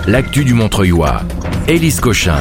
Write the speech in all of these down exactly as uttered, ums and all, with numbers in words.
l'actu du Montreuilois. Élise Cochin.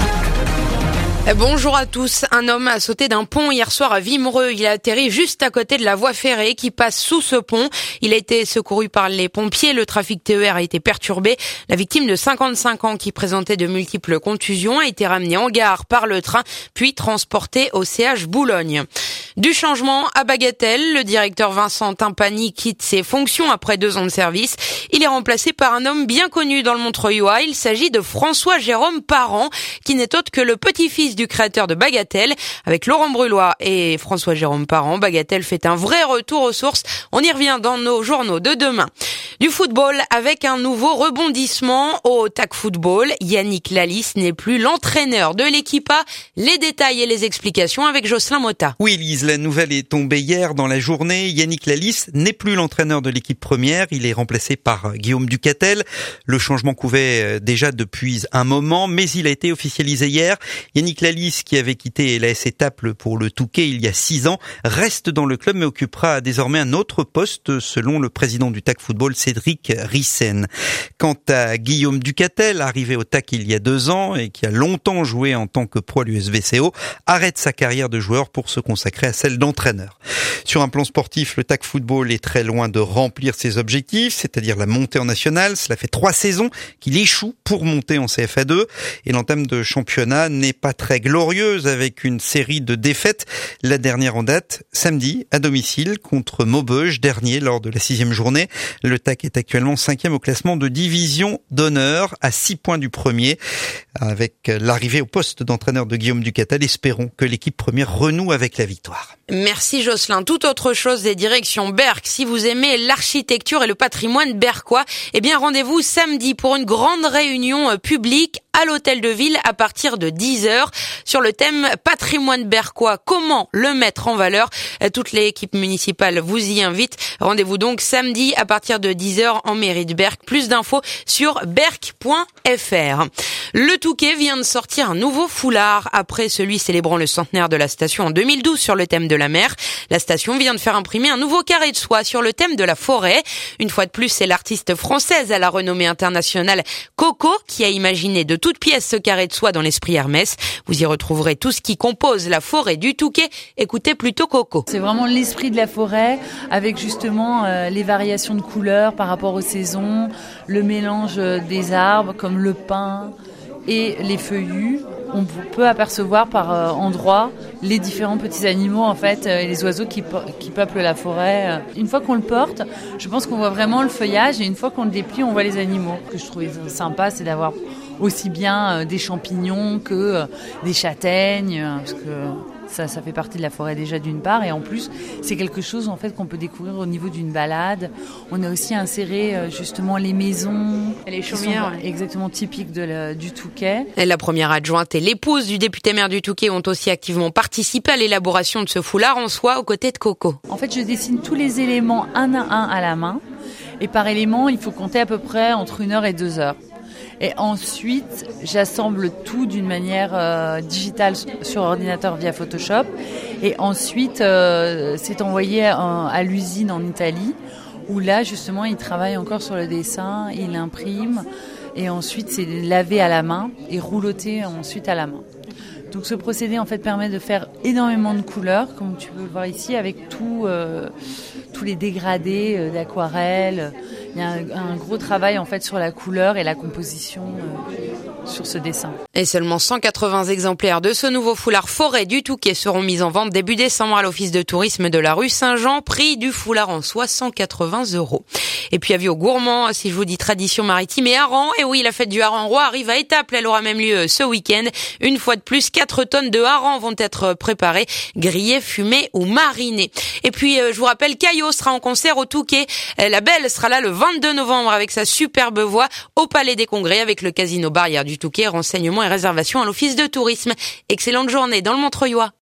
Bonjour à tous. Un homme a sauté d'un pont hier soir à Wimereux. Il a atterri juste à côté de la voie ferrée qui passe sous ce pont. Il a été secouru par les pompiers. Le trafic T E R a été perturbé. La victime de cinquante-cinq ans qui présentait de multiples contusions a été ramenée en gare par le train, puis transportée au C H Boulogne. Du changement à Bagatelle, le directeur Vincent Timpani quitte ses fonctions après deux ans de service. Il est remplacé par un homme bien connu dans le Montreuilois. Il s'agit de François-Jérôme Parent, qui n'est autre que le petit-fils du créateur de Bagatelle. Avec Laurent Brulois et François-Jérôme Parent, Bagatelle fait un vrai retour aux sources. On y revient dans nos journaux de demain. Du football avec un nouveau rebondissement au T A C Football. Yannick Lalisse n'est plus l'entraîneur de l'équipe A. Les détails et les explications avec Jocelyn Motta. Oui, Lise, la nouvelle est tombée hier dans la journée. Yannick Lalisse n'est plus l'entraîneur de l'équipe première. Il est remplacé par Guillaume Ducatel. Le changement couvait déjà depuis un moment, mais il a été officialisé hier. Yannick Lalisse, qui avait quitté l'A S Étaples pour le Touquet il y a six ans, reste dans le club mais occupera désormais un autre poste selon le président du T A C Football, Cédric Rissen. Quant à Guillaume Ducatel, arrivé au T A C il y a deux ans et qui a longtemps joué en tant que pro à l'U S V C O, arrête sa carrière de joueur pour se consacrer à celle d'entraîneur. Sur un plan sportif, le T A C Football est très loin de remplir ses objectifs, c'est-à-dire la montée en nationale. Cela fait trois saisons qu'il échoue pour monter en C F A deux et l'entame de championnat n'est pas très glorieuse avec une série de défaites. La dernière en date, samedi, à domicile contre Maubeuge, dernier lors de la sixième journée. Le T A C est actuellement cinquième au classement de division d'honneur, à six points du premier. Avec l'arrivée au poste d'entraîneur de Guillaume Ducatel, espérons que l'équipe première renoue avec la victoire. Merci Jocelyn. Toute autre chose des directions Berck. Si vous aimez l'architecture et le patrimoine berquois, eh bien rendez-vous samedi pour une grande réunion publique à l'hôtel de ville à partir de dix heures sur le thème patrimoine berquois. Comment le mettre en valeur? Toute l'équipe municipale vous y invite. Rendez-vous donc samedi à partir de dix heures en mairie de Berck. Plus d'infos sur berck point f r. Le Touquet vient de sortir un nouveau foulard après celui célébrant le centenaire de la station en deux mille douze sur le thème de la mer. La station vient de faire imprimer un nouveau carré de soie sur le thème de la forêt. Une fois de plus, c'est l'artiste française à la renommée internationale Coco qui a imaginé de toutes pièces ce carré de soie dans l'esprit Hermès. Vous y retrouverez tout ce qui compose la forêt du Touquet. Écoutez plutôt Coco. C'est vraiment l'esprit de la forêt avec justement euh, les variations de couleurs par rapport aux saisons, le mélange des arbres comme le pin et les feuillus. On peut apercevoir par euh, endroits les différents petits animaux en fait euh, et les oiseaux qui, qui peuplent la forêt. Une fois qu'on le porte, je pense qu'on voit vraiment le feuillage et une fois qu'on le déplie, on voit les animaux. Ce que je trouvais sympa, c'est d'avoir aussi bien euh, des champignons que euh, des châtaignes, euh, parce que ça, ça fait partie de la forêt déjà d'une part, et en plus c'est quelque chose en fait qu'on peut découvrir au niveau d'une balade. On a aussi inséré euh, justement les maisons, les chaumières, ouais. Exactement typiques de la, du Touquet. Et la première adjointe et l'épouse du député maire du Touquet ont aussi activement participé à l'élaboration de ce foulard en soie aux côtés de Coco. En fait, je dessine tous les éléments un à un à la main, et par élément, il faut compter à peu près entre une heure et deux heures. Et ensuite, j'assemble tout d'une manière euh, digitale sur ordinateur via Photoshop. Et ensuite, euh, c'est envoyé à, à l'usine en Italie, où là, justement, il travaille encore sur le dessin, il imprime. Et ensuite, c'est lavé à la main et rouloté ensuite à la main. Donc ce procédé en fait permet de faire énormément de couleurs, comme tu peux le voir ici, avec tout, euh, tous les dégradés euh, d'aquarelle. Il y a un, un gros travail en fait sur la couleur et la composition euh, sur ce dessin. Et seulement cent quatre-vingts exemplaires de ce nouveau foulard forêt du Touquet seront mis en vente début décembre à l'office de tourisme de la rue Saint-Jean. Prix du foulard en soie, cent quatre-vingts euros. Et puis avis aux gourmands, si je vous dis tradition maritime et hareng, et oui, la fête du hareng roi arrive à Étaples. Elle aura même lieu ce week-end. Une fois de plus, quatre tonnes de harengs vont être préparées, grillées, fumées ou marinées. Et puis, je vous rappelle, Caillot sera en concert au Touquet. La Belle sera là le vingt-deux novembre avec sa superbe voix au Palais des Congrès avec le Casino Barrière du Touquet. Renseignements et réservations à l'office de tourisme. Excellente journée dans le Montreuilois.